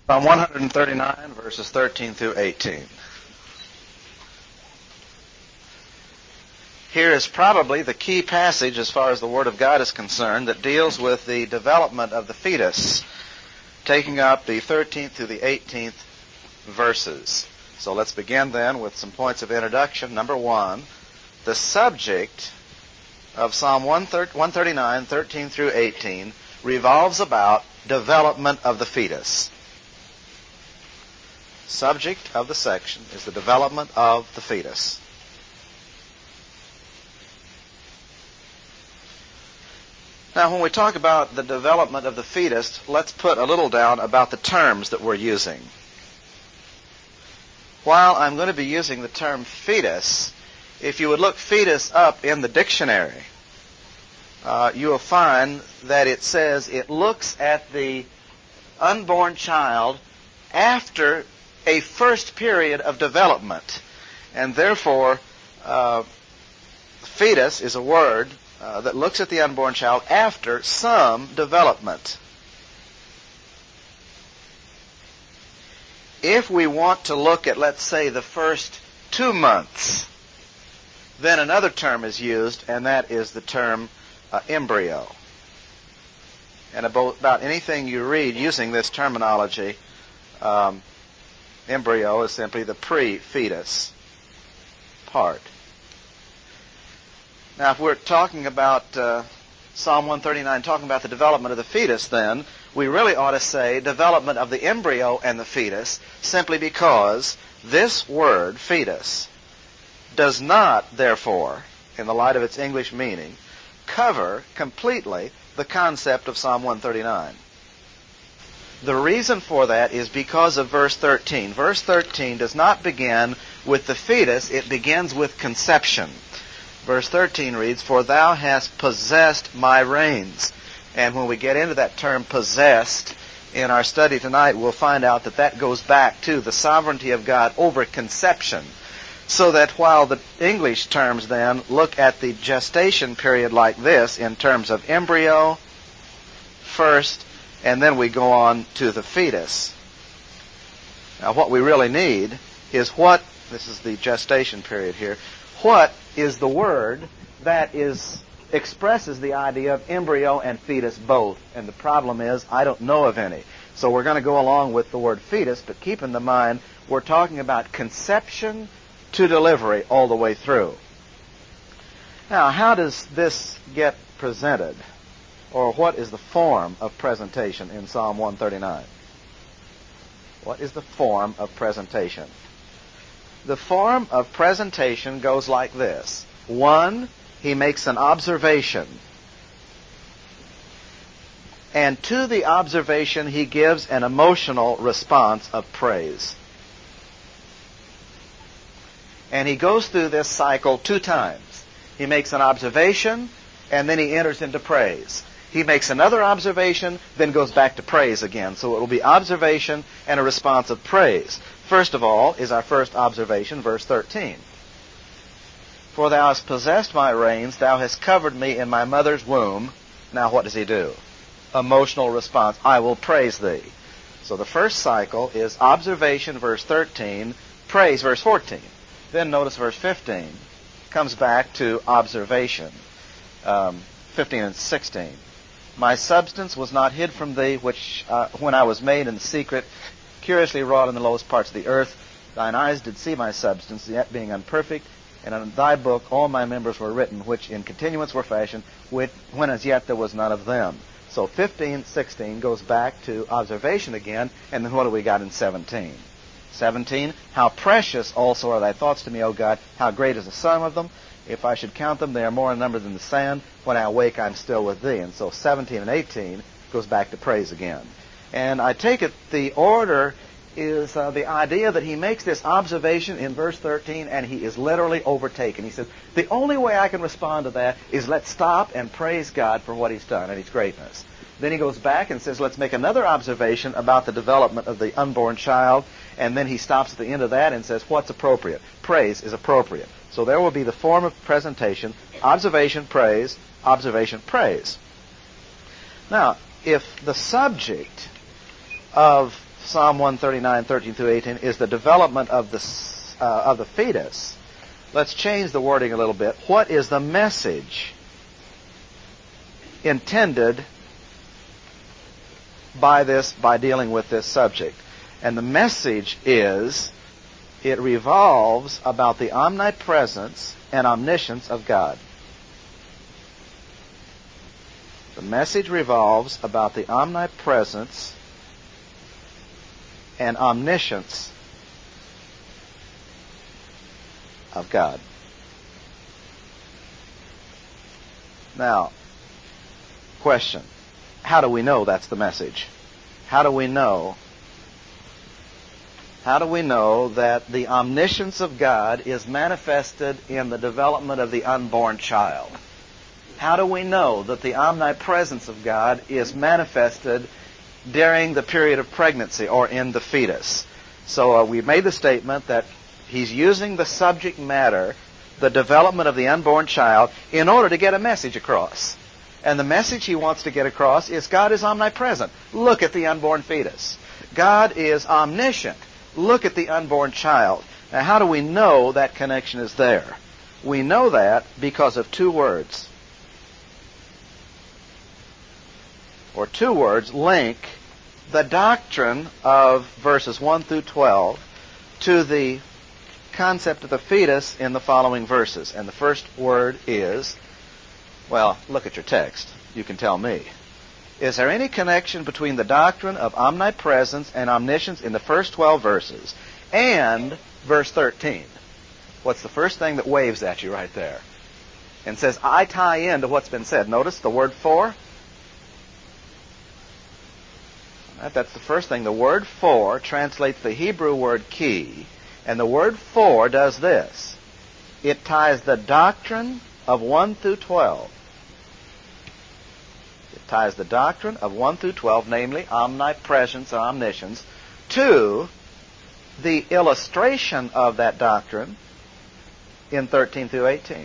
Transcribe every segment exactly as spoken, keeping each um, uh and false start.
Psalm one thirty-nine, verses thirteen through eighteen. Here is probably the key passage as far as the Word of God is concerned that deals with the development of the fetus, taking up the thirteenth through the eighteenth verses. So let's begin then with some points of introduction. Number one, the subject of Psalm one thirty-nine, thirteen through eighteen revolves about development of the fetus. Subject of the section is the development of the fetus. Now, when we talk about the development of the fetus, let's put a little down about the terms that we're using. While I'm going to be using the term fetus, if you would look fetus up in the dictionary, uh, you will find that it says it looks at the unborn child after a first period of development. And therefore, uh, fetus is a word uh, that looks at the unborn child after some development. If we want to look at, let's say, the first two months, then another term is used, and that is the term uh, embryo. And about, about anything you read using this terminology, um, embryo is simply the pre-fetus part. Now, if we're talking about uh, Psalm one thirty-nine, talking about the development of the fetus, then we really ought to say development of the embryo and the fetus, simply because this word, fetus, does not, therefore, in the light of its English meaning, cover completely the concept of Psalm one thirty-nine. The reason for that is because of verse thirteen. Verse thirteen does not begin with the fetus, it begins with conception. Verse thirteen reads, "For thou hast possessed my reins." And when we get into that term possessed in our study tonight, we'll find out that that goes back to the sovereignty of God over conception. So that while the English terms then look at the gestation period like this in terms of embryo first, and then we go on to the fetus. Now what we really need is what, this is the gestation period here, what is the word that is expresses the idea of embryo and fetus both? And the problem is, I don't know of any. So we're going to go along with the word fetus, but keep in the mind, we're talking about conception to delivery all the way through. Now, how does this get presented? Or what is the form of presentation in Psalm one thirty-nine? What is the form of presentation? The form of presentation goes like this. One, he makes an observation. And to the observation, he gives an emotional response of praise. And he goes through this cycle two times. He makes an observation, and then he enters into praise. He makes another observation, then goes back to praise again. So it will be observation and a response of praise. First of all is our first observation, verse thirteen. "For thou hast possessed my reins, thou hast covered me in my mother's womb." Now what does he do? Emotional response, "I will praise thee." So the first cycle is observation, verse thirteen, praise, verse fourteen. Then notice verse fifteen comes back to observation, um, fifteen and sixteen. "My substance was not hid from thee, which uh, when I was made in secret, curiously wrought in the lowest parts of the earth. Thine eyes did see my substance, yet being unperfect, and in thy book all my members were written, which in continuance were fashioned, when as yet there was none of them." So fifteen, sixteen goes back to observation again, and then what do we got in seventeen? seventeen, "How precious also are thy thoughts to me, O God, how great is the sum of them. If I should count them, they are more in number than the sand. When I awake, I'm still with thee." And so seventeen and eighteen goes back to praise again. And I take it the order is uh, the idea that he makes this observation in verse thirteen, and he is literally overtaken. He says, the only way I can respond to that is let's stop and praise God for what he's done and his greatness. Then he goes back and says, let's make another observation about the development of the unborn child. And then he stops at the end of that and says, what's appropriate? Praise is appropriate. So there will be the form of presentation, observation, praise, observation, praise. Now, if the subject of Psalm one thirty-nine, thirteen through eighteen, is the development of the, uh, of the fetus, let's change the wording a little bit. What is the message intended by this, by dealing with this subject? And the message is, it revolves about the omnipresence and omniscience of God. The message revolves about the omnipresence and omniscience of God. Now, question. How do we know that's the message? How do we know? How do we know that the omniscience of God is manifested in the development of the unborn child? How do we know that the omnipresence of God is manifested during the period of pregnancy or in the fetus? So uh, we made the statement that he's using the subject matter, the development of the unborn child, in order to get a message across. And the message he wants to get across is God is omnipresent. Look at the unborn fetus. God is omniscient. Look at the unborn child. Now, how do we know that connection is there? We know that because of two words. Or two words link the doctrine of verses one through twelve to the concept of the fetus in the following verses. And the first word is, well, look at your text. You can tell me. Is there any connection between the doctrine of omnipresence and omniscience in the first twelve verses and verse thirteen? What's the first thing that waves at you right there and says, I tie into what's been said? Notice the word for. That's the first thing. The word for translates the Hebrew word ki, and the word for does this. It ties the doctrine of one through twelve. It ties the doctrine of one through twelve, namely omnipresence or omniscience, to the illustration of that doctrine in thirteen through eighteen.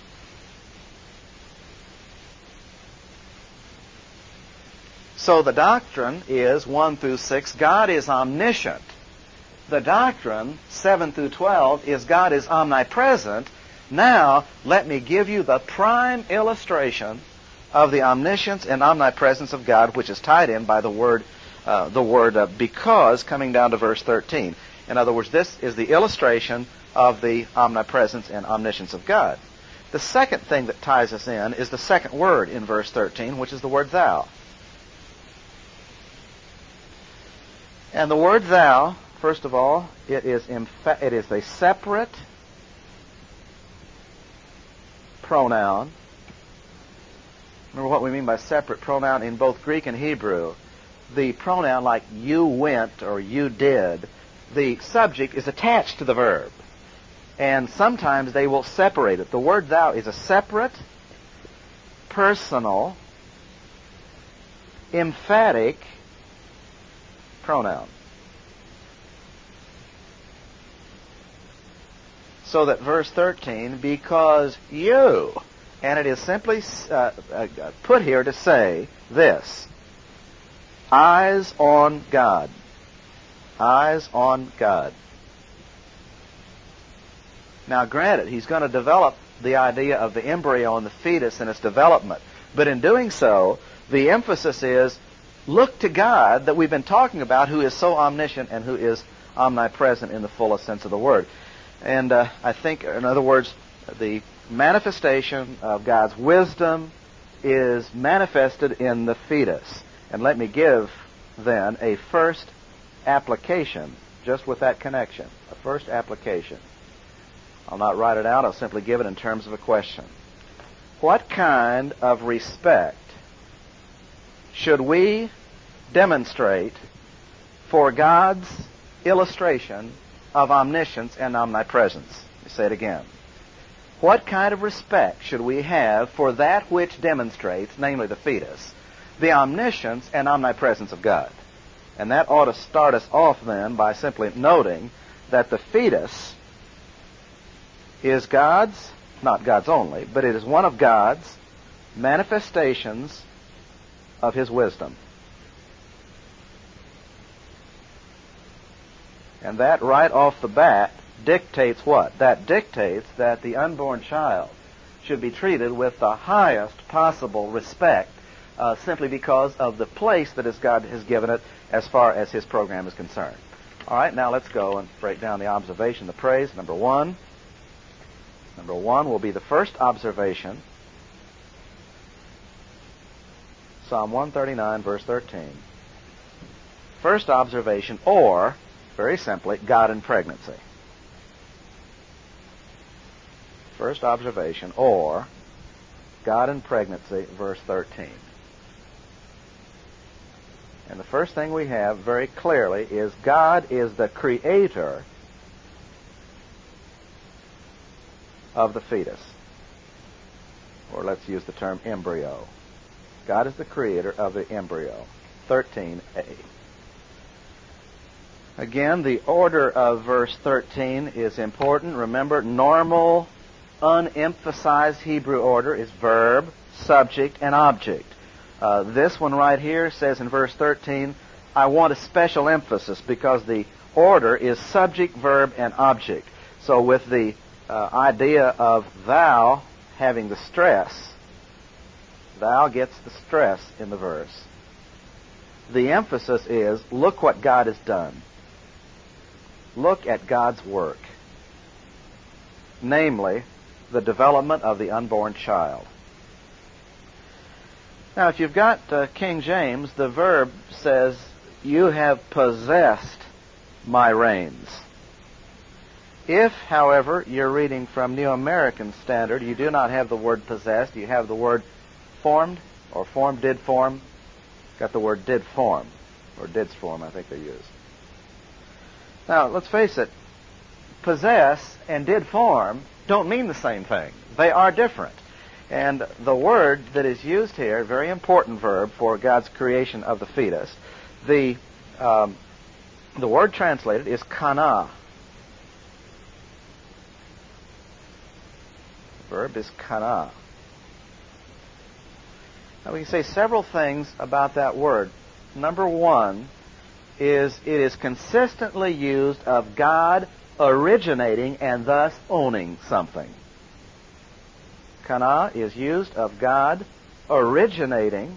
So the doctrine is one through six, God is omniscient. The doctrine, seven through twelve, is God is omnipresent. Now, let me give you the prime illustration of the omniscience and omnipresence of God, which is tied in by the word, uh, the word uh, because, coming down to verse thirteen. In other words, this is the illustration of the omnipresence and omniscience of God. The second thing that ties us in is the second word in verse thirteen, which is the word thou. And the word thou, first of all, it is emph- it is a separate pronoun. Remember what we mean by separate pronoun in both Greek and Hebrew. The pronoun like you went or you did, the subject is attached to the verb. And sometimes they will separate it. The word thou is a separate, personal, emphatic pronoun. So that verse thirteen, because you, and it is simply uh, uh, put here to say this, eyes on God. Eyes on God. Now granted, he's going to develop the idea of the embryo and the fetus and its development. But in doing so, the emphasis is, look to God that we've been talking about, who is so omniscient and who is omnipresent in the fullest sense of the word. And uh, I think, in other words, the manifestation of God's wisdom is manifested in the fetus. And let me give, then, a first application, just with that connection. A first application. I'll not write it out, I'll simply give it in terms of a question. What kind of respect should we demonstrate for God's illustration of omniscience and omnipresence? Let me say it again. What kind of respect should we have for that which demonstrates, namely the fetus, the omniscience and omnipresence of God? And that ought to start us off then by simply noting that the fetus is God's, not God's only, but it is one of God's manifestations of His wisdom. And that right off the bat dictates what? That dictates that the unborn child should be treated with the highest possible respect, uh, simply because of the place that as God has given it as far as His program is concerned. All right, now let's go and break down the observation, the praise. Number one. Number one will be the first observation. Psalm one thirty-nine, verse thirteen. First observation, or, very simply, God in pregnancy. First observation, or God in pregnancy, verse thirteen. And the first thing we have very clearly is God is the creator of the fetus. Or let's use the term embryo. God is the creator of the embryo. thirteen a. Again, the order of verse thirteen is important. Remember, normal, unemphasized Hebrew order is verb, subject, and object. Uh, this one right here says in verse thirteen, I want a special emphasis because the order is subject, verb, and object. So with the uh, idea of thou having the stress, thou gets the stress in the verse. The emphasis is, look what God has done. Look at God's work. Namely, the development of the unborn child. Now, if you've got uh, King James, the verb says, you have possessed my reins. If, however, you're reading from New American Standard, you do not have the word possessed. You have the word formed, or formed, did form. Got the word did form, or did's form, I think they use. Now, let's face it, possess and did form don't mean the same thing. They are different. And the word that is used here, very important verb for God's creation of the fetus, the um, the word translated is kana. The verb is kana. Now we can say several things about that word. Number one is it is consistently used of God originating and thus owning something. Kana is used of God originating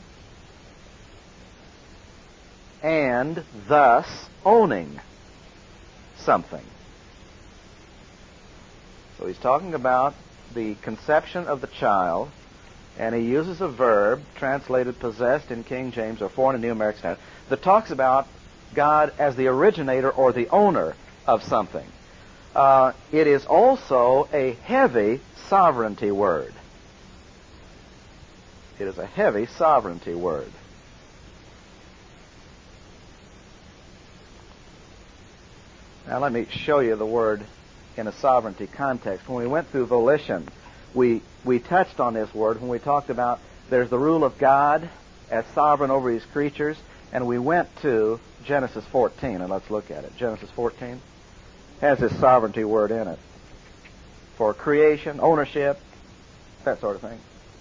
and thus owning something. So he's talking about the conception of the child, and he uses a verb translated possessed in King James or foreign in New American Standard that talks about God as the originator or the owner of something. Uh, it is also a heavy sovereignty word. It is a heavy sovereignty word. Now let me show you the word in a sovereignty context. When we went through volition, we we touched on this word when we talked about there's the rule of God as sovereign over His creatures, and we went to Genesis fourteen, and let's look at it. Genesis fourteen has this sovereignty word in it for creation, ownership, that sort of thing.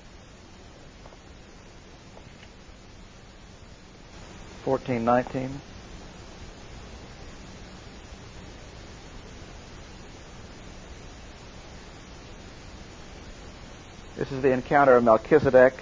fourteen nineteen. This is the encounter of Melchizedek.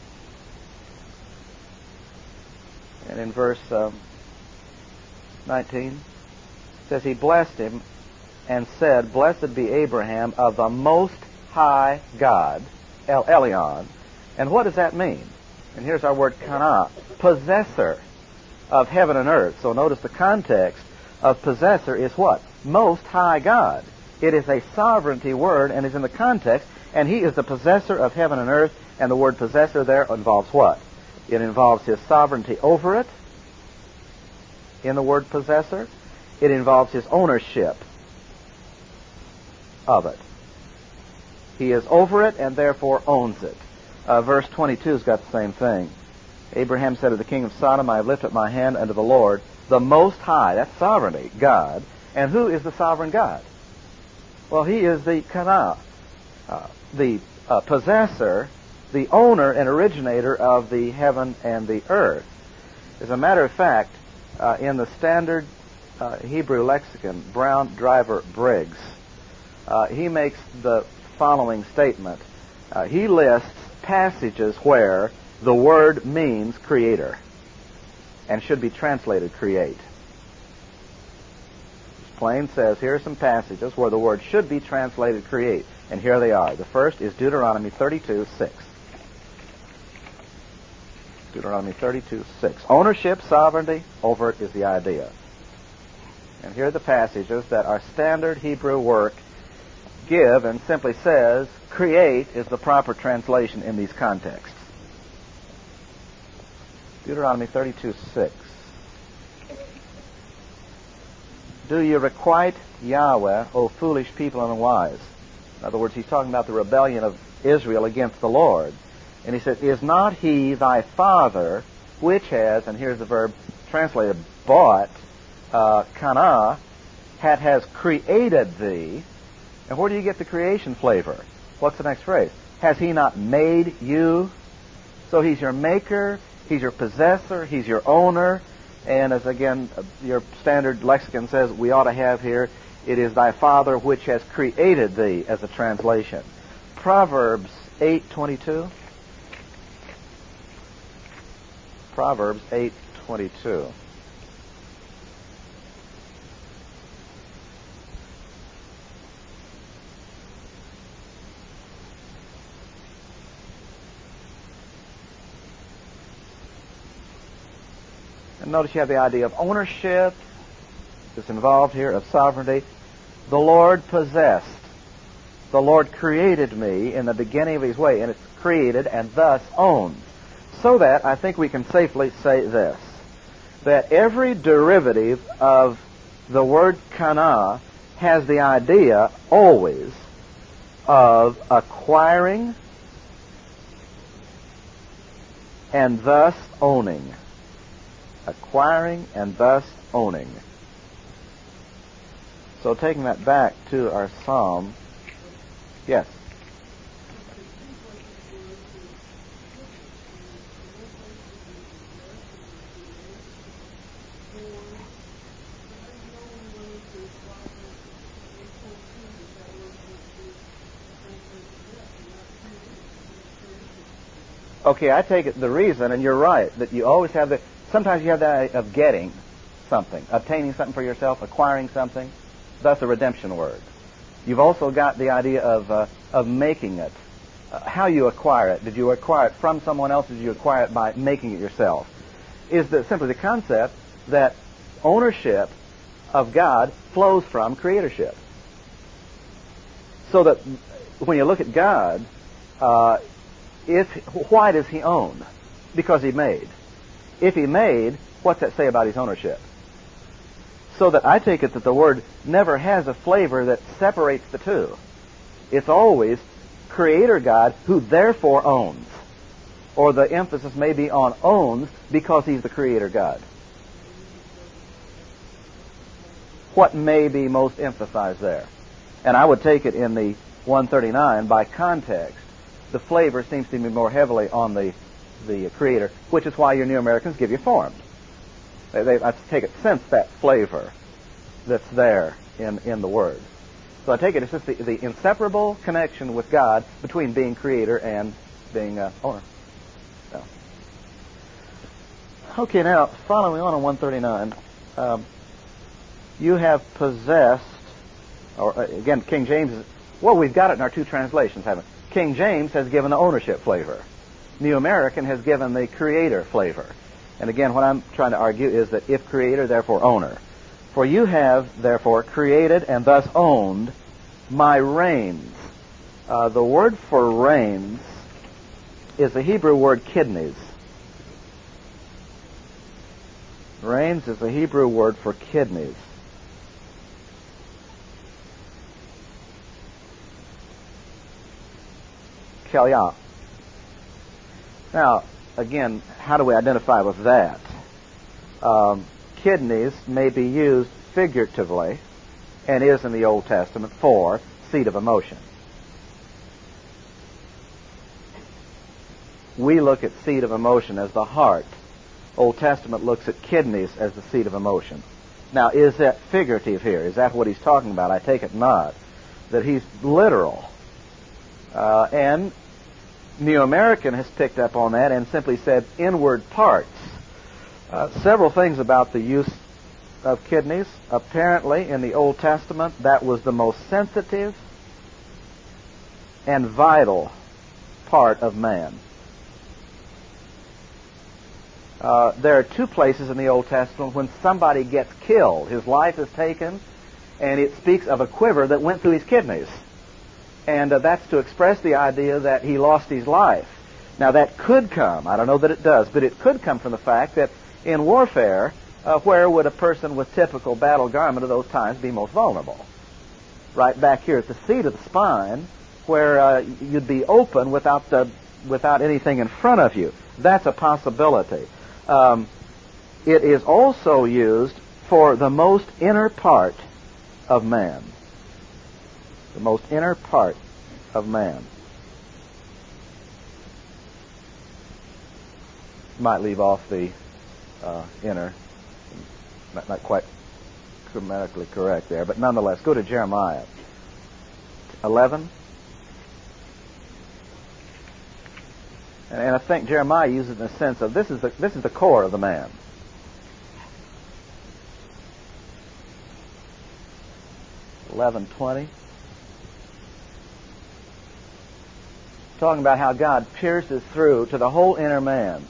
And in verse um, nineteen, it says, he blessed him and said, blessed be Abraham of the Most High God, El Elyon. And what does that mean? And here's our word kana, possessor of heaven and earth. So notice the context of possessor is what? Most High God. It is a sovereignty word and is in the context, and He is the possessor of heaven and earth, and the word possessor there involves what? It involves His sovereignty over it, in the word possessor. It involves His ownership of it. He is over it and therefore owns it. Uh, verse twenty-two has got the same thing. Abraham said to the king of Sodom, I have lifted up my hand unto the Lord, the Most High, that's sovereignty, God. And who is the sovereign God? Well, He is the kana, uh, the uh, possessor, the owner and originator of the heaven and the earth. As a matter of fact, uh, in the Standard uh, Hebrew lexicon, Brown Driver Briggs, uh, he makes the following statement. Uh, he lists passages where the word means creator and should be translated create. Plain says, here are some passages where the word should be translated create, and here they are. The first is Deuteronomy thirty-two six. Deuteronomy thirty-two six. Ownership, sovereignty, over it is the idea. And here are the passages that our standard Hebrew work give, and simply says, create is the proper translation in these contexts. Deuteronomy thirty-two six. Do you requite Yahweh, O foolish people and unwise? In other words, he's talking about the rebellion of Israel against the Lord. And he said, is not he thy father, which has, and here's the verb translated, bought, uh, kana, that has created thee. And where do you get the creation flavor? What's the next phrase? Has he not made you? So he's your maker, he's your possessor, he's your owner. And as again, your standard lexicon says, we ought to have here, it is thy Father which has created thee, as a translation. Proverbs eight twenty-two. Proverbs eight twenty-two. And notice you have the idea of ownership that's involved here, of sovereignty. The Lord possessed. The Lord created me in the beginning of his way, and it's created and thus owned. So that I think we can safely say this, that every derivative of the word kana has the idea always of acquiring and thus owning. Acquiring and thus owning. So taking that back to our psalm, yes. Okay, I take it the reason, and you're right, that you always have the, sometimes you have the idea of getting something, obtaining something for yourself, acquiring something. That's a redemption word. You've also got the idea of uh, of making it. Uh, how you acquire it. Did you acquire it from someone else? Or did you acquire it by making it yourself? Is the, simply the concept that ownership of God flows from creatorship. So that when you look at God, uh, if why does he own? Because he made. If he made, what's that say about his ownership? So that I take it that the word never has a flavor that separates the two. It's always Creator God who therefore owns. Or the emphasis may be on owns because he's the Creator God. What may be most emphasized there? And I would take it in the one thirty-nine, by context, the flavor seems to be more heavily on the, the Creator, which is why your New Americans give you formed. They, they, I take it, sense that flavor that's there in, in the Word. So I take it it's just the, the inseparable connection with God between being Creator and being uh, owner. So. Okay, now, following on on one thirty-nine, um, you have possessed, or uh, again, King James, is, well, we've got it in our two translations, haven't we? King James has given the ownership flavor. New American has given the Creator flavor. And again, what I'm trying to argue is that if Creator, therefore owner. For you have, therefore, created and thus owned my reins. Uh, the word for reins is the Hebrew word kidneys. Reins is the Hebrew word for kidneys. Kalia. Now, again, how do we identify with that? Um, kidneys may be used figuratively, and is in the Old Testament, for seat of emotion. We look at seat of emotion as the heart. Old Testament looks at kidneys as the seat of emotion. Now, is that figurative here? Is that what he's talking about? I take it not. That he's literal. Uh, and New American has picked up on that and simply said inward parts. Uh, several things about the use of kidneys. Apparently, in the Old Testament, that was the most sensitive and vital part of man. Uh, there are two places in the Old Testament when somebody gets killed. His life is taken, and it speaks of a quiver that went through his kidneys. And uh, that's to express the idea that he lost his life. Now, that could come, I don't know that it does, but it could come from the fact that in warfare, uh, where would a person with typical battle garment of those times be most vulnerable? Right back here at the seat of the spine, where uh, you'd be open without the, without anything in front of you. That's a possibility. Um, it is also used for the most inner part of man. The most inner part of man. Might leave off the uh, inner. Not, not quite grammatically correct there, but nonetheless, go to Jeremiah eleven. And, and I think Jeremiah uses it in the sense of this is the, this is the core of the man. eleven twenty. Talking about how God pierces through to the whole inner man.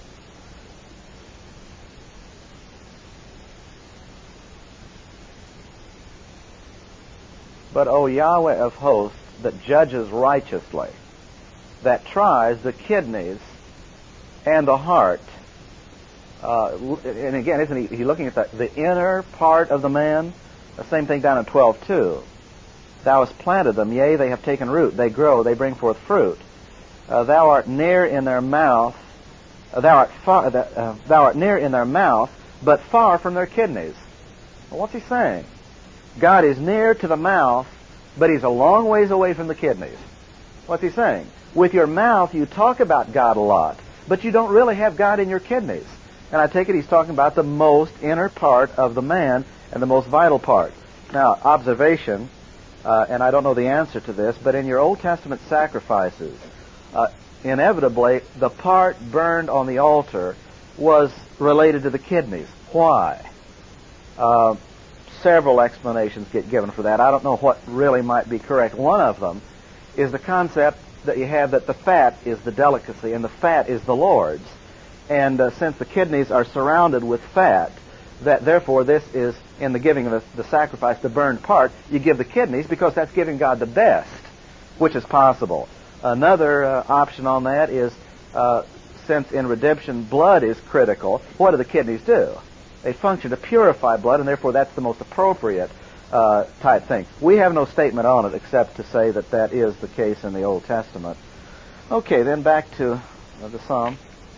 But, O Yahweh of hosts, that judges righteously, that tries the kidneys and the heart. Uh, and again, isn't he, he looking at the, the inner part of the man? The same thing down in twelve two. Thou hast planted them, yea, they have taken root. They grow, they bring forth fruit. Uh, thou art near in their mouth. Uh, thou art far. Uh, thou art near in their mouth, but far from their kidneys. Well, what's he saying? God is near to the mouth, but he's a long ways away from the kidneys. What's he saying? With your mouth, you talk about God a lot, but you don't really have God in your kidneys. And I take it he's talking about the most inner part of the man and the most vital part. Now, observation, uh, and I don't know the answer to this, but in your Old Testament sacrifices, uh, inevitably, the part burned on the altar was related to the kidneys. Why? Uh, Several explanations get given for that. I don't know what really might be correct. One of them is the concept that you have that the fat is the delicacy and the fat is the Lord's. And uh, since the kidneys are surrounded with fat, that therefore this is, in the giving of the, the sacrifice, the burned part, you give the kidneys because that's giving God the best, which is possible. Another uh, option on that is, uh, since in redemption blood is critical, what do the kidneys do? They function to purify blood, and therefore that's the most appropriate uh, type thing. We have no statement on it except to say that that is the case in the Old Testament. Okay, then back to uh, the Psalm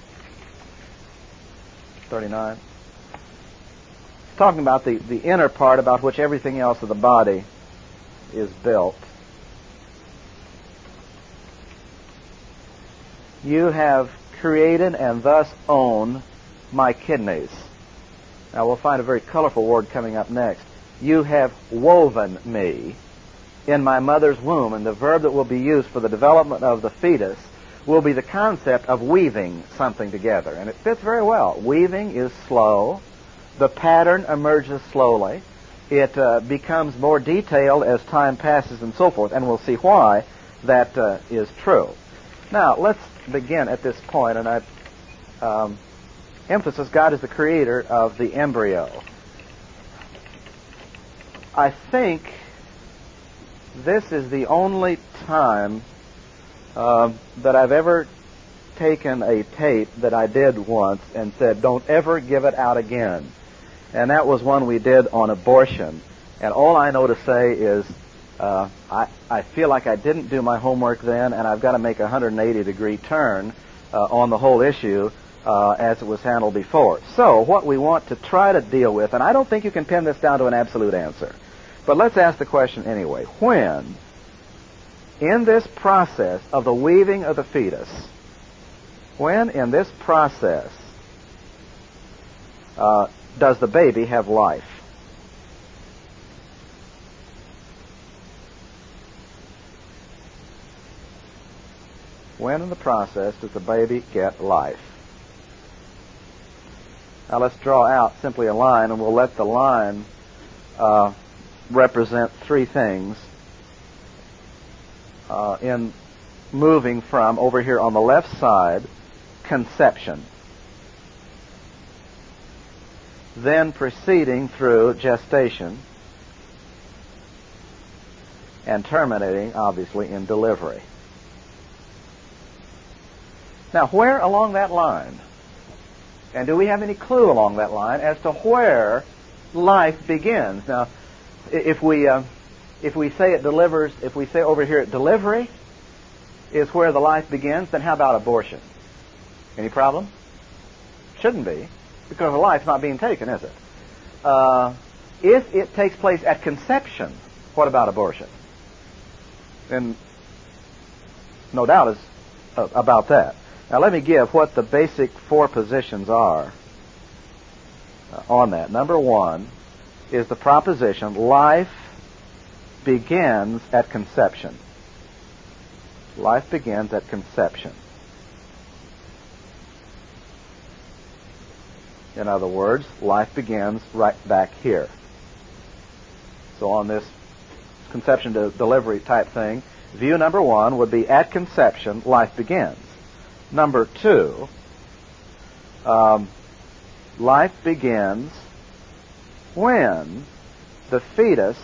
thirty-nine. It's talking about the, the inner part about which everything else of the body is built. You have created and thus own my kidneys. Now, we'll find a very colorful word coming up next. You have woven me in my mother's womb. And the verb that will be used for the development of the fetus will be the concept of weaving something together. And it fits very well. Weaving is slow. The pattern emerges slowly. It uh, becomes more detailed as time passes and so forth. And we'll see why that uh, is true. Now, let's begin at this point. And I... Um, Emphasis, God is the creator of the embryo. I think this is the only time uh, that I've ever taken a tape that I did once and said, don't ever give it out again. And that was one we did on abortion. And all I know to say is, uh, I, I feel like I didn't do my homework then, and I've got to make a one hundred eighty degree turn uh, on the whole issue. Uh, as it was handled before. So, what we want to try to deal with, and I don't think you can pin this down to an absolute answer, but let's ask the question anyway. When, in this process of the weaving of the fetus, when in this process uh, does the baby have life? When in the process does the baby get life? Now let's draw out simply a line, and we'll let the line uh, represent three things uh, in moving from, over here on the left side, conception, then proceeding through gestation, and terminating, obviously, in delivery. Now, where along that line, and do we have any clue along that line as to where life begins? Now, if we uh, if we say it delivers, if we say over here at delivery is where the life begins, then how about abortion? Any problem? Shouldn't be, because the life's not being taken, is it? Uh, if it takes place at conception, what about abortion? Then no doubt is uh, about that. Now let me give what the basic four positions are uh, on that. Number one is the proposition, life begins at conception. Life begins at conception. In other words, life begins right back here. So on this conception to delivery type thing, view number one would be at conception, life begins. Number two, um, life begins when the fetus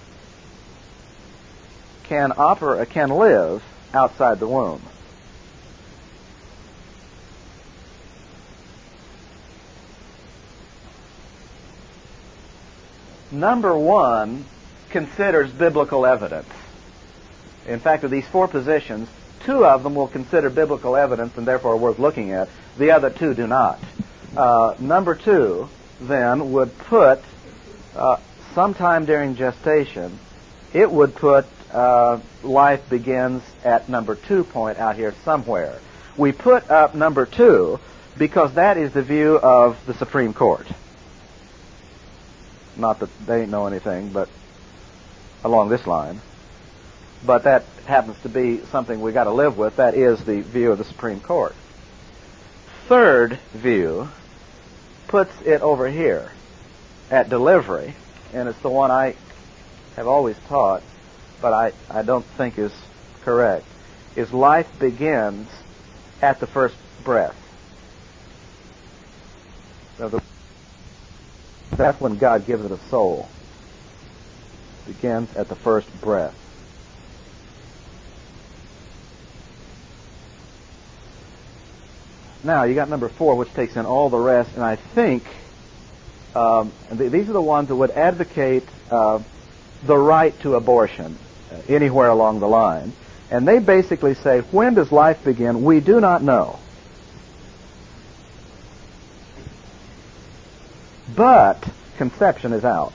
can oper- can live outside the womb. Number one considers biblical evidence. In fact, of these four positions, two of them will consider biblical evidence and therefore are worth looking at. The other two do not. Uh, number two, then, would put, uh, sometime during gestation, it would put uh, life begins at number two point out here somewhere. We put up number two because that is the view of the Supreme Court. Not that they know anything, but along this line. But that happens to be something we got to live with. That is the view of the Supreme Court. Third view puts it over here at delivery, and it's the one I have always taught, but I, I don't think is correct, is life begins at the first breath. That's when God gives it a soul. It begins at the first breath. Now, you got number four, which takes in all the rest, and I think um, th- these are the ones that would advocate uh, the right to abortion uh, anywhere along the line. And they basically say, when does life begin? We do not know. But conception is out.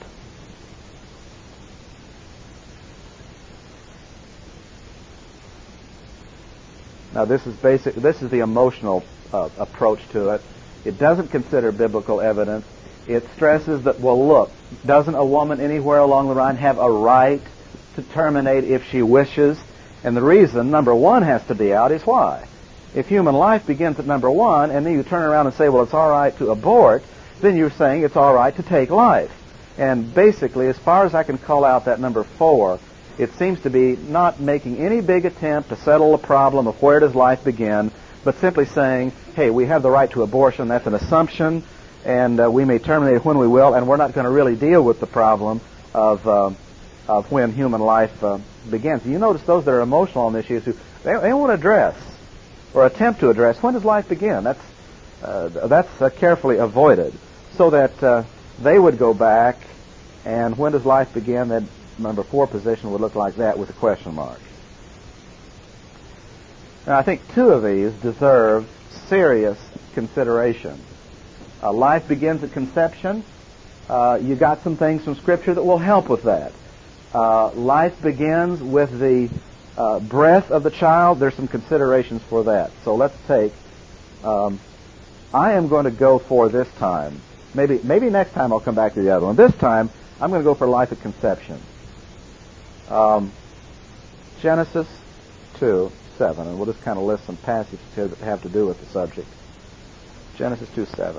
Now, this is basic. This is the emotional uh, approach to it. It doesn't consider biblical evidence. It stresses that, well, look, doesn't a woman anywhere along the line have a right to terminate if she wishes? And the reason number one has to be out is why? If human life begins at number one, and then you turn around and say, well, it's all right to abort, then you're saying it's all right to take life. And basically, as far as I can call out that number four, it seems to be not making any big attempt to settle the problem of where does life begin, but simply saying, hey, we have the right to abortion. That's an assumption, and uh, we may terminate it when we will, and we're not going to really deal with the problem of uh, of when human life uh, begins. And you notice those that are emotional on this issue, they, they won't address or attempt to address when does life begin. That's uh, that's uh, carefully avoided, so that uh, they would go back, and when does life begin? That number four position would look like that with a question mark. Now, I think two of these deserve serious consideration. Uh, life begins at conception. Uh, you got some things from Scripture that will help with that. Uh, life begins with the uh, breath of the child. There's some considerations for that. So let's take, um, I am going to go for this time. Maybe, maybe next time I'll come back to the other one. This time, I'm going to go for life at conception. Um, Genesis two, seven, and we'll just kind of list some passages here that have to do with the subject. Genesis two seven.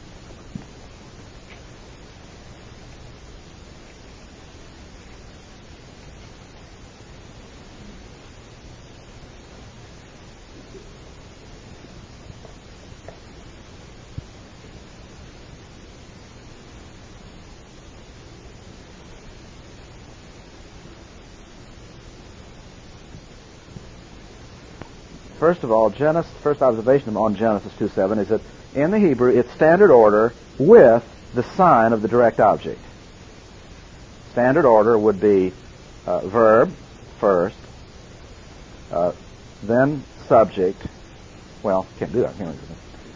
First of all, Genesis, first observation on Genesis two seven is that in the Hebrew it's standard order with the sign of the direct object. Standard order would be uh, verb first, uh, then subject. Well, can't do that. Can't we?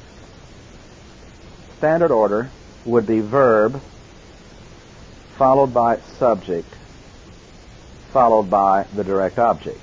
Standard order would be verb followed by subject followed by the direct object.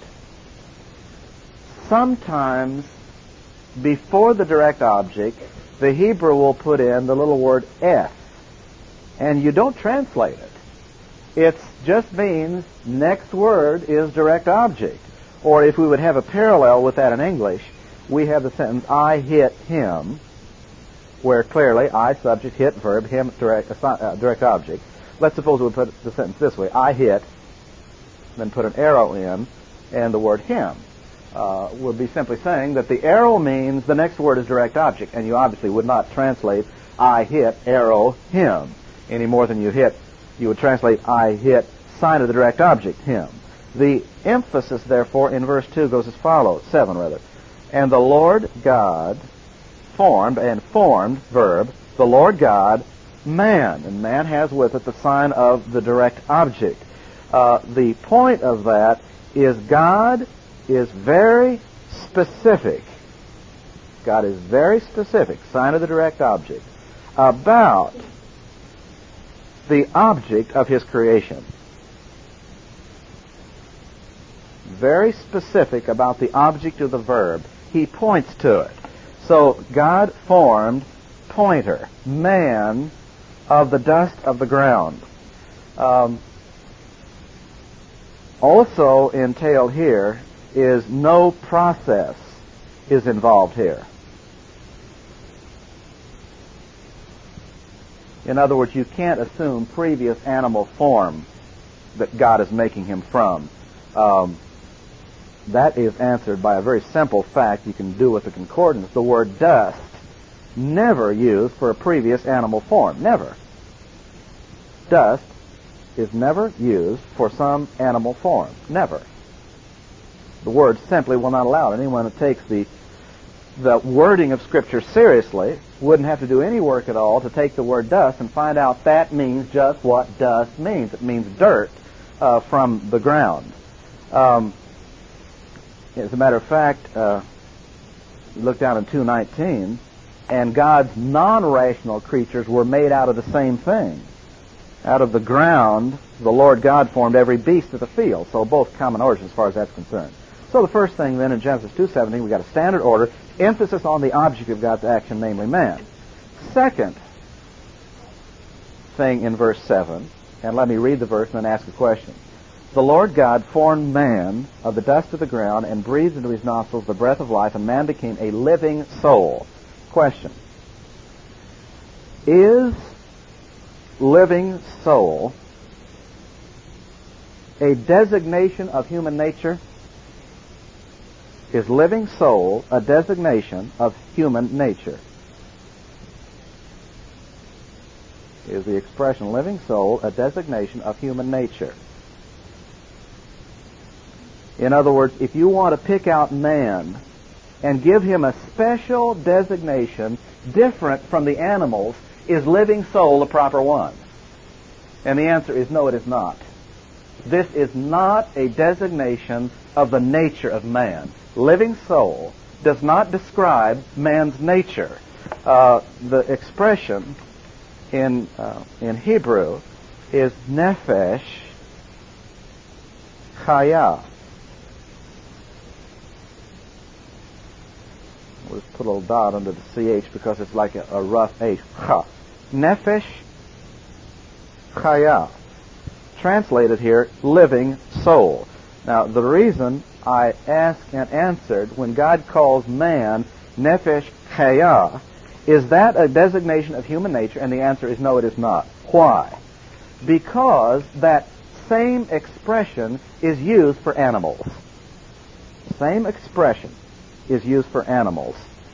Sometimes, before the direct object, the Hebrew will put in the little word "f," and you don't translate it. It just means next word is direct object. Or if we would have a parallel with that in English, we have the sentence, I hit him, where clearly I subject, hit verb, him direct, uh, direct object. Let's suppose we put the sentence this way, I hit, then put an arrow in, and the word him. Uh, would be simply saying that the arrow means the next word is direct object, and you obviously would not translate I hit arrow him any more than you hit you would translate I hit sign of the direct object him. The emphasis therefore in verse two goes as follows, seven rather. And the Lord God formed, and formed verb, the Lord God man, and man has with it the sign of the direct object. Uh, the point of that is God is very specific. God is very specific, sign of the direct object, about the object of his creation. Very specific about the object of the verb. He points to it. So God formed pointer, man, of the dust of the ground. Um, also entailed here is no process is involved here. In other words, you can't assume previous animal form that God is making him from. Um, that is answered by a very simple fact you can do with the concordance. The word dust, never used for a previous animal form. Never. Dust is never used for some animal form. Never. The word simply will not allow it. Anyone that takes the the wording of Scripture seriously wouldn't have to do any work at all to take the word dust and find out that means just what dust means. It means dirt uh, from the ground. Um, as a matter of fact, uh, you look down in two nineteen, and God's non-rational creatures were made out of the same thing. Out of the ground, the Lord God formed every beast of the field. So both common origin as far as that's concerned. So the first thing then in Genesis two seventeen, we've got a standard order, emphasis on the object of God's action, namely man. Second thing in verse seven, and let me read the verse and then ask a question. The Lord God formed man of the dust of the ground and breathed into his nostrils the breath of life, and man became a living soul. Question. Is living soul a designation of human nature? Is living soul a designation of human nature? Is the expression living soul a designation of human nature? In other words, if you want to pick out man and give him a special designation different from the animals, is living soul the proper one? And the answer is no, it is not. This is not a designation of the nature of man. Living soul does not describe man's nature. Uh, the expression in uh, in Hebrew is nefesh chaya. We'll just put a little dot under the C H because it's like a, a rough H. Ha. Nefesh chaya. Translated here, living soul. Now, the reason I asked and answered, when God calls man Nefesh Chaya, is that a designation of human nature? And the answer is no, it is not. Why? Because that same expression is used for animals. Same expression is used for animals.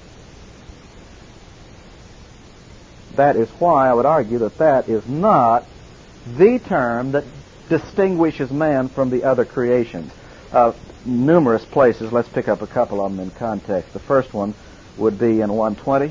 That is why I would argue that that is not the term that distinguishes man from the other creations. Uh, numerous places, let's pick up a couple of them in context. The first one would be in one twenty.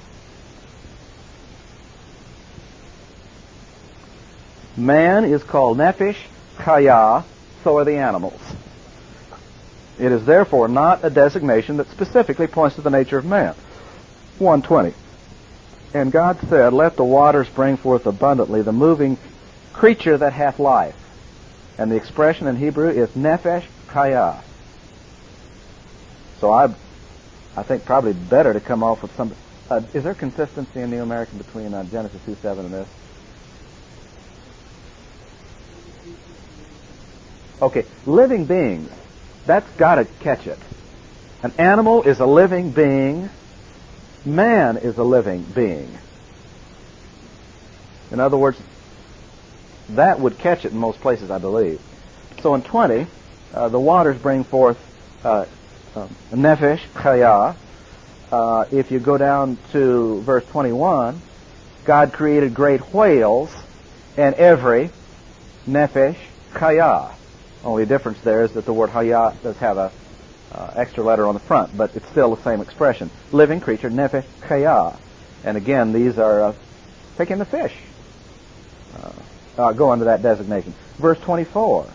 Man is called Nefesh Chaya, so are the animals. It is therefore not a designation that specifically points to the nature of man. one twenty. And God said, let the waters bring forth abundantly the moving creature that hath life. And the expression in Hebrew is Nefesh Chaya. So I I think probably better to come off with some... Uh, is there consistency in New American between uh, Genesis two seven and this? Okay, living beings. That's got to catch it. An animal is a living being. Man is a living being. In other words, that would catch it in most places, I believe. So in twenty, uh, the waters bring forth uh, um, Nefesh Chaya. Uh, if you go down to verse twenty-one, God created great whales and every Nefesh Chaya. Only difference there is that the word Haya does have a uh, extra letter on the front, but it's still the same expression. Living creature, Nefesh Chaya. And again, these are uh, taking the fish. Uh, uh, go under that designation. Verse twenty-four.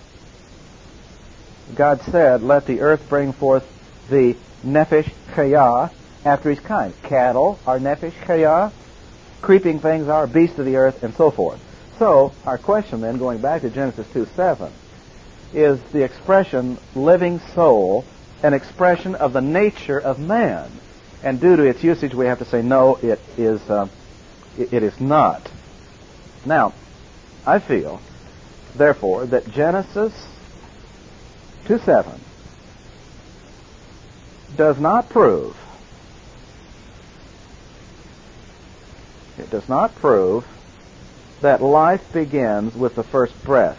God said, let the earth bring forth the Nefesh Chaya after his kind. Cattle are Nefesh Chaya. Creeping things are beasts of the earth, and so forth. So, our question then, going back to Genesis two seven, is the expression living soul an expression of the nature of man? And due to its usage, we have to say no, it is uh, it, it is not. Now, I feel, therefore, that Genesis two seven does not prove, it does not prove that life begins with the first breath.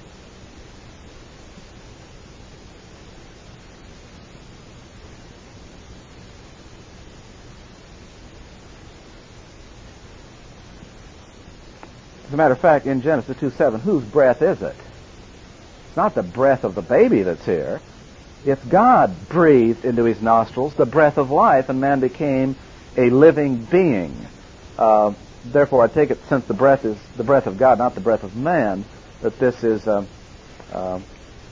As a matter of fact, in Genesis two seven, whose breath is it? It's not the breath of the baby that's here. It's God breathed into his nostrils the breath of life, and man became a living being. Uh, therefore, I take it, since the breath is the breath of God, not the breath of man, that this is uh, uh,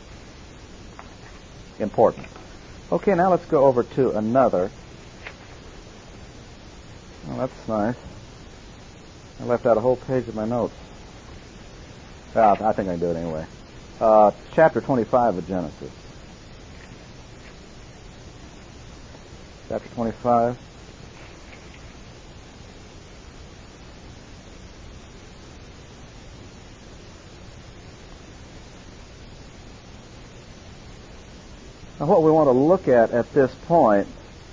important. Okay, now let's go over to another. Well, that's nice. I left out a whole page of my notes. Ah, I think I can do it anyway. Uh, chapter twenty-five of Genesis. Chapter twenty-five. Now, what we want to look at at this point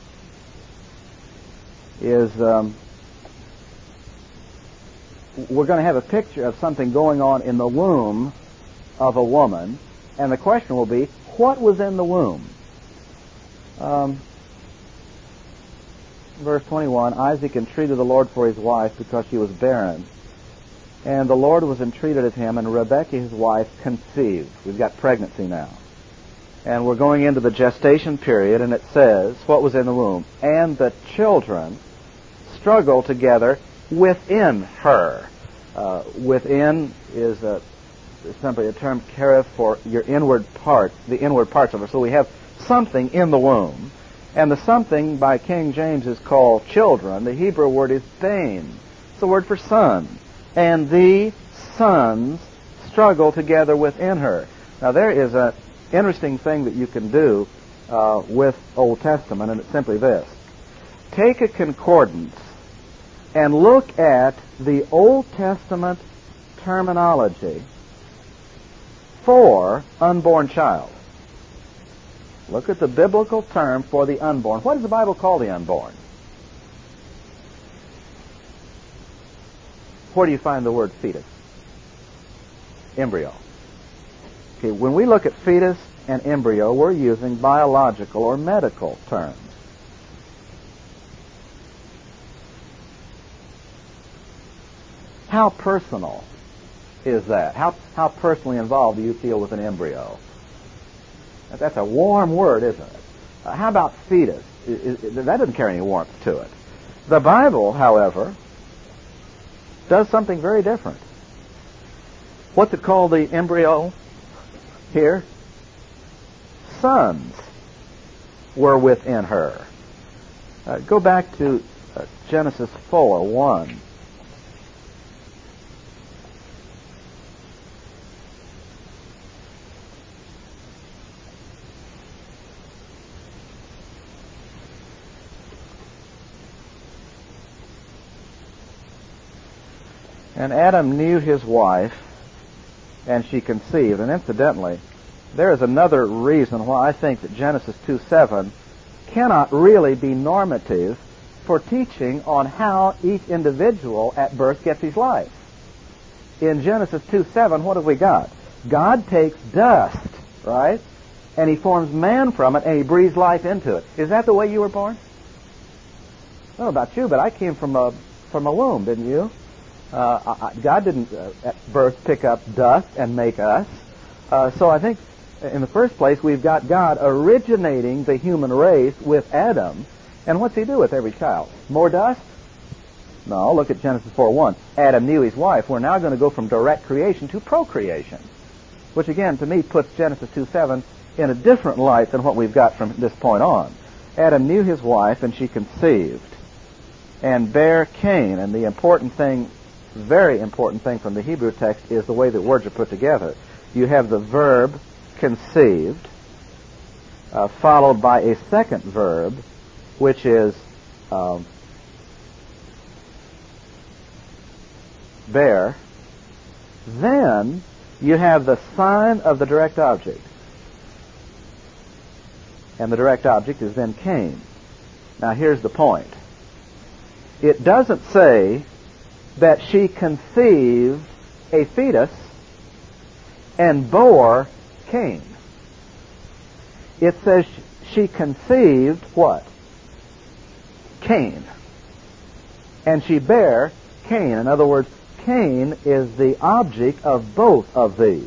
is um, we're going to have a picture of something going on in the womb of a woman, and the question will be, what was in the womb? Um, verse twenty-one, Isaac entreated the Lord for his wife because she was barren. And the Lord was entreated of him, and Rebekah his wife conceived. We've got pregnancy now. And we're going into the gestation period, and it says, what was in the womb? And the children struggled together within her. Uh, within is a, simply a term keref for your inward part, the inward parts of her. So we have something in the womb. And the something by King James is called children. The Hebrew word is bane. It's the word for son. And the sons struggle together within her. Now there is an interesting thing that you can do uh, with Old Testament, and it's simply this. Take a concordance and look at the Old Testament terminology for unborn child. Look at the biblical term for the unborn. What does the Bible call the unborn? Where do you find the word fetus? Embryo. Okay, when we look at fetus and embryo, we're using biological or medical terms. How personal is that? How, how personally involved do you feel with an embryo? That's a warm word, isn't it? Uh, how about fetus? Is, is, that doesn't carry any warmth to it. The Bible, however, does something very different. What's it called, the embryo here? Sons were within her. Uh, go back to uh, Genesis four one. And Adam knew his wife, and she conceived. And incidentally, there is another reason why I think that Genesis two seven cannot really be normative for teaching on how each individual at birth gets his life. In Genesis two seven, what have we got? God takes dust, right? And he forms man from it, and he breathes life into it. Is that the way you were born? I don't know about you, but I came from a from a womb, didn't you? Uh, I, God didn't uh, at birth pick up dust and make us. Uh, so I think, in the first place, we've got God originating the human race with Adam. And what's he do with every child? More dust? No, look at Genesis four one. Adam knew his wife. We're now going to go from direct creation to procreation, which again, to me, puts Genesis two seven in a different light than what we've got from this point on. Adam knew his wife, and she conceived and bare Cain. And the important thing, very important thing from the Hebrew text is the way that words are put together. You have the verb conceived, uh, followed by a second verb, which is um, bear. Then you have the sign of the direct object. And the direct object is then Cain. Now here's the point. It doesn't say that she conceived a fetus and bore Cain. It says she conceived what? Cain. And she bare Cain. In other words, Cain is the object of both of these.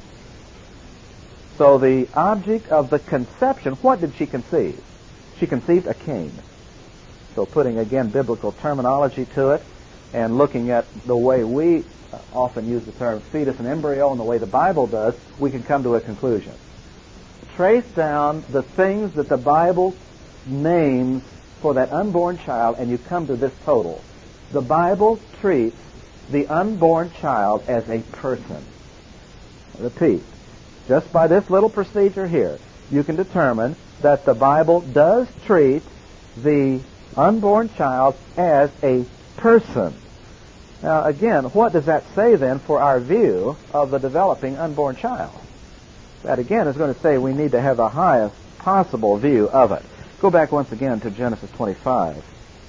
So the object of the conception, what did she conceive? She conceived a Cain. So putting, again, biblical terminology to it, and looking at the way we often use the term fetus and embryo and the way the Bible does, we can come to a conclusion. Trace down the things that the Bible names for that unborn child, and you come to this total. The Bible treats the unborn child as a person. I repeat, just by this little procedure here, you can determine that the Bible does treat the unborn child as a person. Now, again, what does that say then for our view of the developing unborn child? That, again, is going to say we need to have the highest possible view of it. Go back once again to Genesis twenty-five.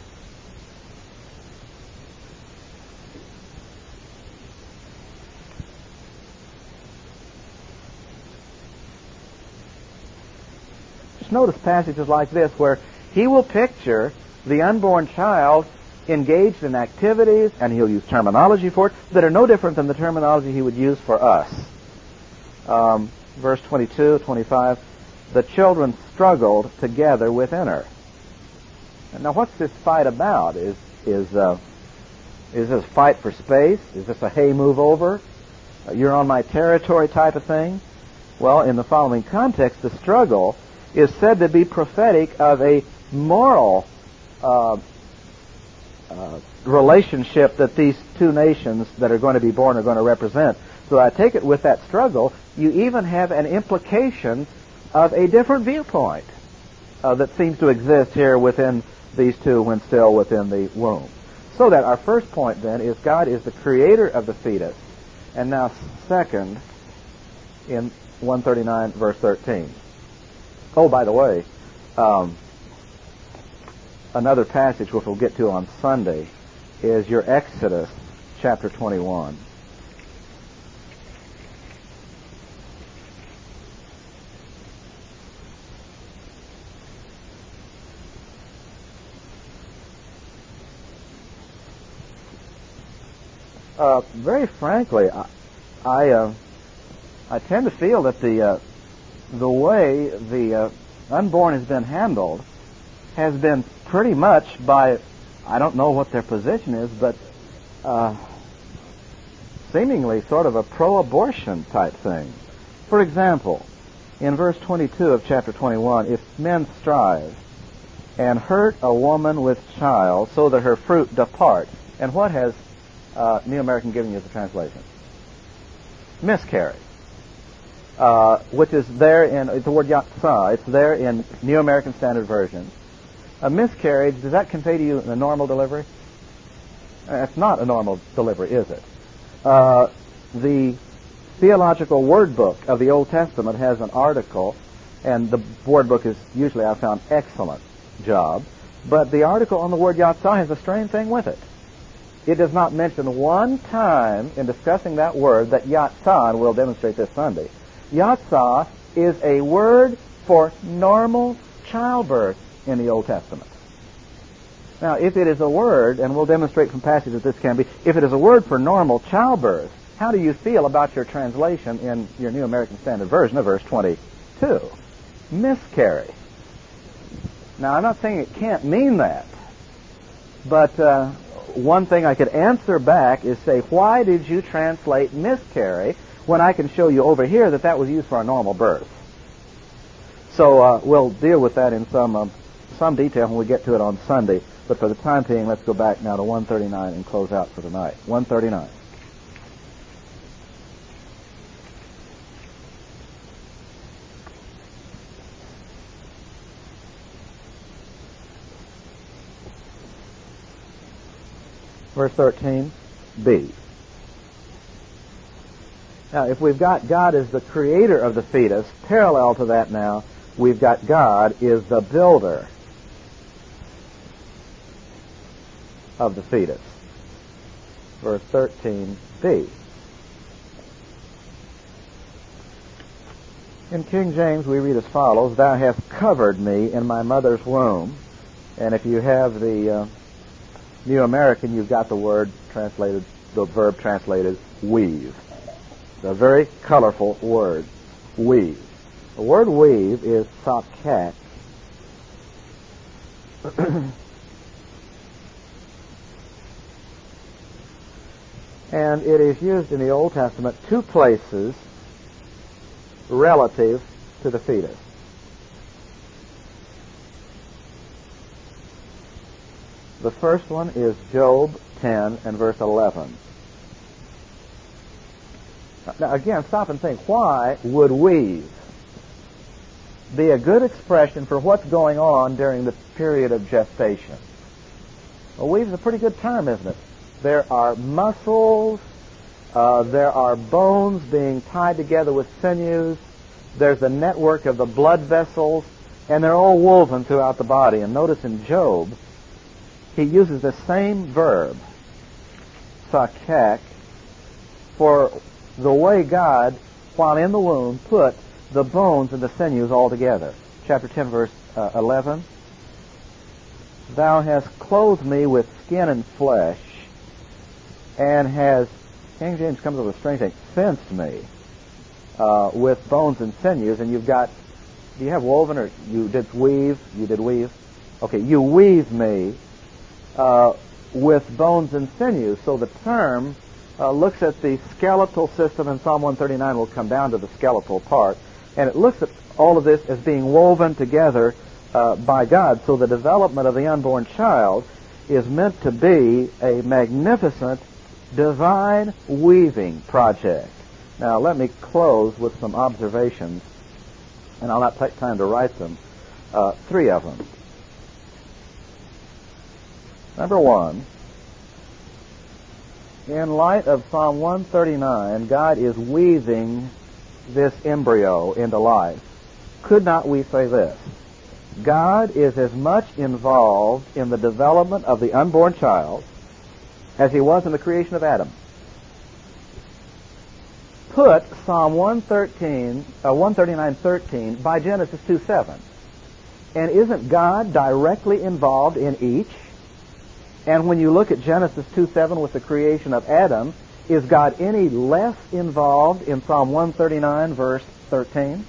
Just notice passages like this where he will picture the unborn child engaged in activities, and he'll use terminology for it that are no different than the terminology he would use for us. Um, verse twenty-two, twenty-five, the children struggled together within her. And now what's this fight about? Is is uh, is this a fight for space? Is this a hey, move over? Uh, you're on my territory type of thing? Well, in the following context, the struggle is said to be prophetic of a moral uh, uh, relationship that these two nations that are going to be born are going to represent. So I take it with that struggle, you even have an implication of a different viewpoint uh, that seems to exist here within these two when still within the womb. So that our first point then is God is the creator of the fetus. And now second, in one thirty-nine verse thirteen. Oh, by the way, um, another passage which we'll get to on Sunday is your Exodus chapter twenty-one. Uh, very frankly, I I, uh, I tend to feel that the uh, the way the uh, unborn has been handled has been pretty much by, I don't know what their position is, but uh, seemingly sort of a pro-abortion type thing. For example, in verse twenty-two of chapter twenty-one, if men strive and hurt a woman with child so that her fruit depart, and what has uh, New American given you as a translation? Miscarry. Uh, which is there in, the word yatzah, it's there in New American Standard Version. A miscarriage, does that convey to you a normal delivery? It's not a normal delivery, is it? Uh, the Theological Word Book of the Old Testament has an article, and the Word Book is usually, I've found, excellent job, but the article on the word yatzah has a strange thing with it. It does not mention one time in discussing that word that yatzah, and we'll demonstrate this Sunday, yatzah is a word for normal childbirth in the Old Testament. Now, if it is a word, and we'll demonstrate from passage that this can be, if it is a word for normal childbirth, how do you feel about your translation in your New American Standard Version of verse twenty-two? Miscarry. Now, I'm not saying it can't mean that, but uh, one thing I could answer back is say, why did you translate miscarry when I can show you over here that that was used for a normal birth? So uh, we'll deal with that in some um, some detail when we get to it on Sunday. But for the time being, let's go back now to one thirty-nine and close out for tonight. one thirty-nine. Verse thirteen, B. Now, if we've got God as the creator of the fetus, parallel to that now, we've got God is the builder of the fetus. Verse thirteen, B. In King James, we read as follows, Thou hast covered me in my mother's womb. And if you have the uh, New American, you've got the word translated, the verb translated, weave. It's a very colorful word, weave. The word weave is sakak. And it is used in the Old Testament two places relative to the fetus. The first one is Job ten and verse eleven. Now again, stop and think, why would weave be a good expression for what's going on during the period of gestation? Well, weave is a pretty good term, isn't it? There are muscles, uh, there are bones being tied together with sinews, there's a network of the blood vessels, and they're all woven throughout the body. And notice in Job, he uses the same verb, sakak, for the way God, while in the womb, put the bones and the sinews all together. Chapter ten, verse uh, eleven. Thou hast clothed me with skin and flesh, and has, King James comes up with a strange thing, fenced me uh, with bones and sinews. And you've got, do you have woven, or you did weave? You did weave? Okay, you weave me uh, with bones and sinews. So the term uh, looks at the skeletal system, and Psalm one thirty-nine will come down to the skeletal part. And it looks at all of this as being woven together uh, by God. So the development of the unborn child is meant to be a magnificent divine weaving project. Now, let me close with some observations, and I'll not take time to write them. Uh, three of them. Number one, in light of Psalm one thirty-nine, God is weaving this embryo into life. could not we say this? God is as much involved in the development of the unborn child as he was in the creation of Adam. Put Psalm one thirteen, uh, one thirty-nine thirteen by Genesis two seven. And isn't God directly involved in each? And when you look at Genesis two seven with the creation of Adam, is God any less involved in Psalm one thirty-nine verse thirteen?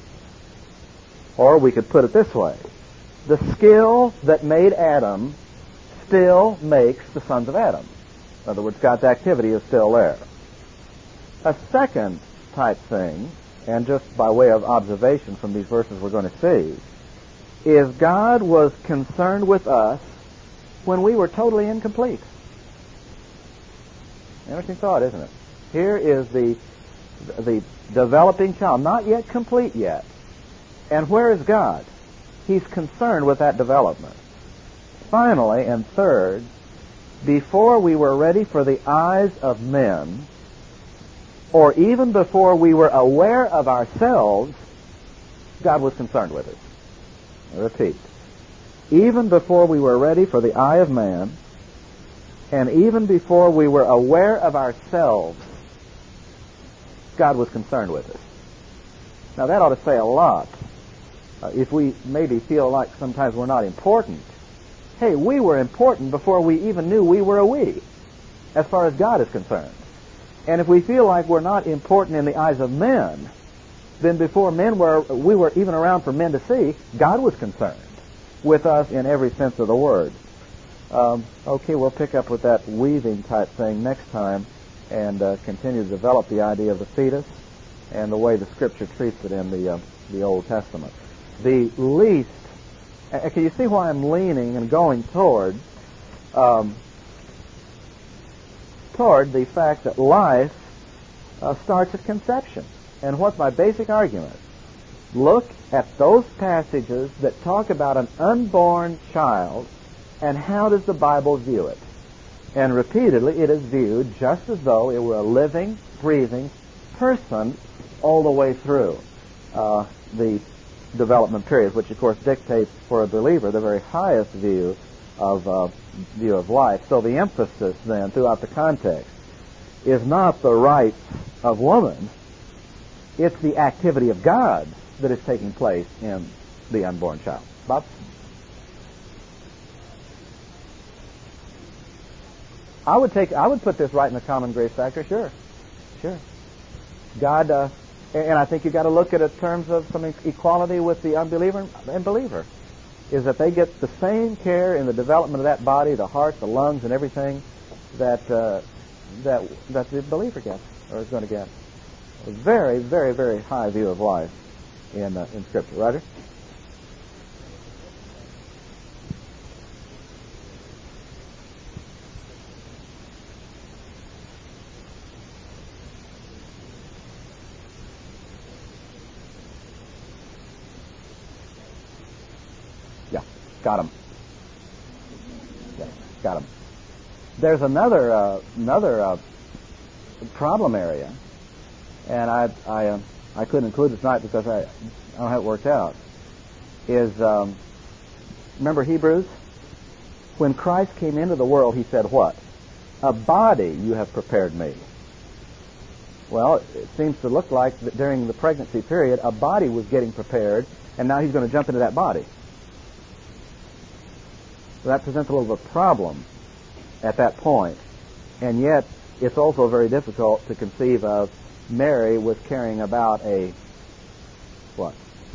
Or we could put it this way. The skill that made Adam still makes the sons of Adam. In other words, God's activity is still there. A second type thing, and just by way of observation from these verses we're going to see, is God was concerned with us when we were totally incomplete. Interesting thought, isn't it? Here is the the developing child, not yet complete yet. And where is God? He's concerned with that development. Finally, and third, before we were ready for the eyes of men, or even before we were aware of ourselves, God was concerned with us. I repeat. Even before we were ready for the eye of man, and even before we were aware of ourselves, God was concerned with us. Now that ought to say a lot. Uh, if we maybe feel like sometimes we're not important, hey, we were important before we even knew we were a we, as far as God is concerned. And if we feel like we're not important in the eyes of men, then before men were, we were even around for men to see, God was concerned with us in every sense of the word. Um, okay, we'll pick up with that weaving type thing next time and uh, continue to develop the idea of the fetus and the way the Scripture treats it in the uh, the Old Testament. The least, uh, can you see why I'm leaning and going toward um, toward the fact that life uh, starts at conception? And what's my basic argument? Look at those passages that talk about an unborn child, and how does the Bible view it? And repeatedly it is viewed just as though it were a living, breathing person all the way through uh, the development period, which of course dictates for a believer the very highest view of uh, view of life. So the emphasis then throughout the context is not the rights of woman, it's the activity of God that is taking place in the unborn child. Bob? I would take, I would put this right in the common grace factor. Sure, sure. God, uh, and I think you've got to look at it in terms of some equality with the unbeliever and believer, is that they get the same care in the development of that body, the heart, the lungs, and everything that uh, that that the believer gets or is going to get. A very, very, very high view of life in uh, in Scripture. Roger? Yeah, got him. Yeah, got him. There's another uh, another uh, problem area. And I I uh, I couldn't include it tonight because I, I don't know how it worked out. Is um, remember Hebrews? When Christ came into the world, he said what? A body you have prepared me. Well, it seems to look like that during the pregnancy period, a body was getting prepared, and now he's going to jump into that body. So that presents a little bit of a problem at that point, and yet it's also very difficult to conceive of Mary was carrying about a what?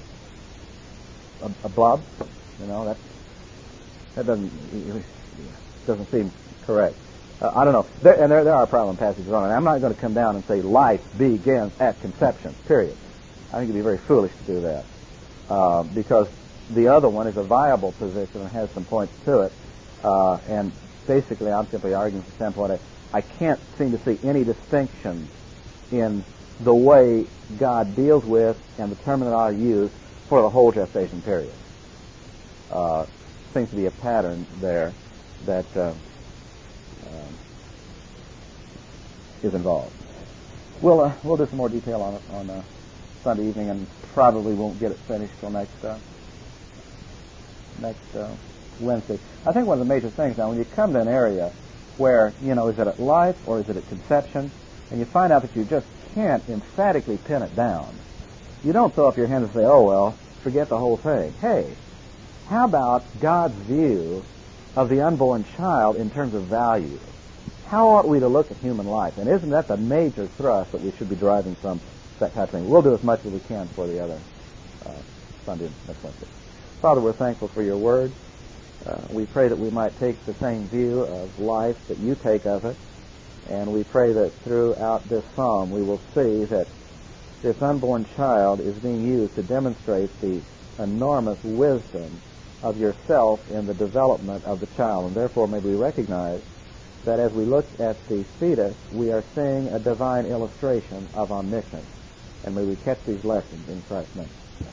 A, a blob? You know, that that doesn't doesn't seem correct. Uh, I don't know. There, and there there are problem passages on it. I'm not going to come down and say life begins at conception. Period. I think it'd be very foolish to do that uh, because the other one is a viable position and has some points to it. Uh, and basically, I'm simply arguing from the standpoint of I can't seem to see any distinction in the way God deals with and the terminology used for the whole gestation period. Uh, seems to be a pattern there that uh, uh, is involved. We'll uh, we'll do some more detail on it on uh, Sunday evening and probably won't get it finished till next uh, next uh, Wednesday. I think one of the major things now, when you come to an area where, you know, is it at life or is it at conception, and you find out that you just can't emphatically pin it down, you don't throw up your hands and say, oh, well, forget the whole thing. Hey, how about God's view of the unborn child in terms of value? How ought we to look at human life? And isn't that the major thrust that we should be driving from that kind of thing? We'll do as much as we can for the other uh, Sunday next Wednesday. Father, we're thankful for your word. Uh, we pray that we might take the same view of life that you take of it. And we pray that throughout this psalm we will see that this unborn child is being used to demonstrate the enormous wisdom of yourself in the development of the child. And therefore may we recognize that as we look at the fetus, we are seeing a divine illustration of omniscience. And may we catch these lessons in Christ's name.